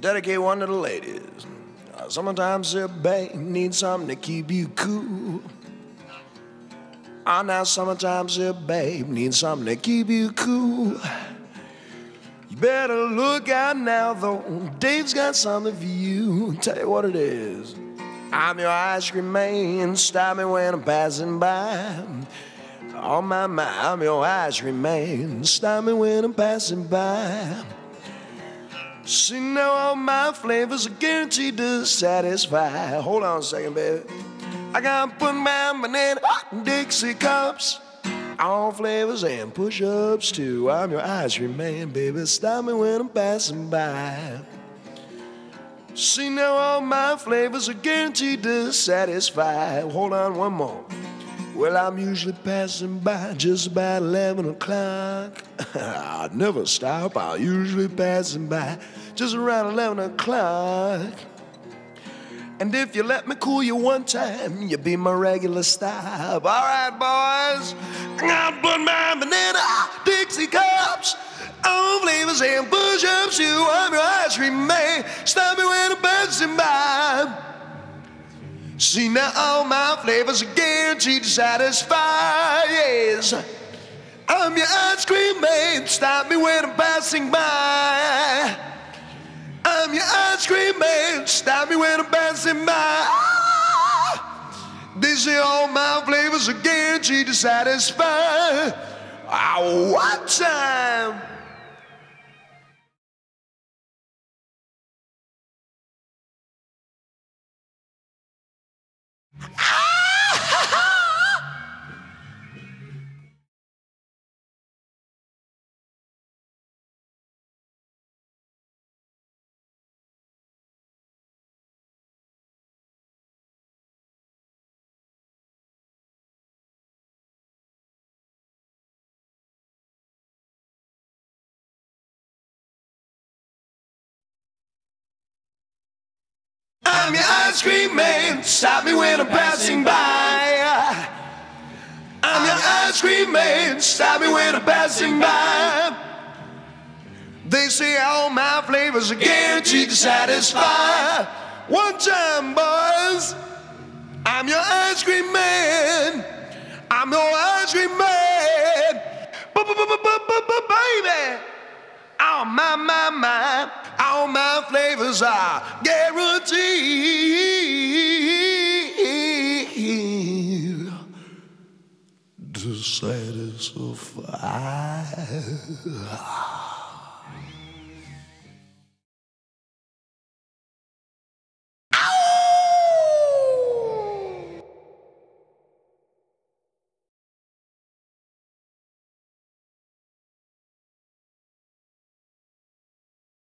Dedicate one to the ladies. Sometimes a babe needs something to keep you cool. Now sometimes a babe needs something to keep you cool. You better look out now, though. Dave's got something for you. Tell you what it is. I'm your ice cream man. Stop me when I'm passing by. On my mind, I'm your ice cream man. Stop me when I'm passing by. See, now all my flavors are guaranteed to satisfy. Hold on a second, baby. I gotta put my banana in Dixie cups. All flavors and push-ups too. I'm your ice cream man, baby. Stop me when I'm passing by. See, now all my flavors are guaranteed to satisfy. Hold on one more. Well, I'm usually passing by just about 11 o'clock. I never stop, I'm usually passing by just around 11 o'clock. And if you let me cool you one time, you'll be my regular stop. All right, boys, I'll put my banana Dixie cups on flavors and push-ups. You, I'm your ice cream man. Stop me when I'm passing by. See, now all my flavors are guaranteed to satisfy, yes. I'm your ice cream man, stop me when I'm passing by. I'm your ice cream man, stop me when I'm passing by. They say all my flavors are guaranteed to satisfy. One time. I'm your ice cream man, stop me when I'm passing by. I'm your ice cream man, stop me when I'm passing by. They say all my flavors are guaranteed to satisfy. One time, boys, I'm your ice cream man. I'm your ice cream man. Baby, oh my, all my flavors are guaranteed to satisfy.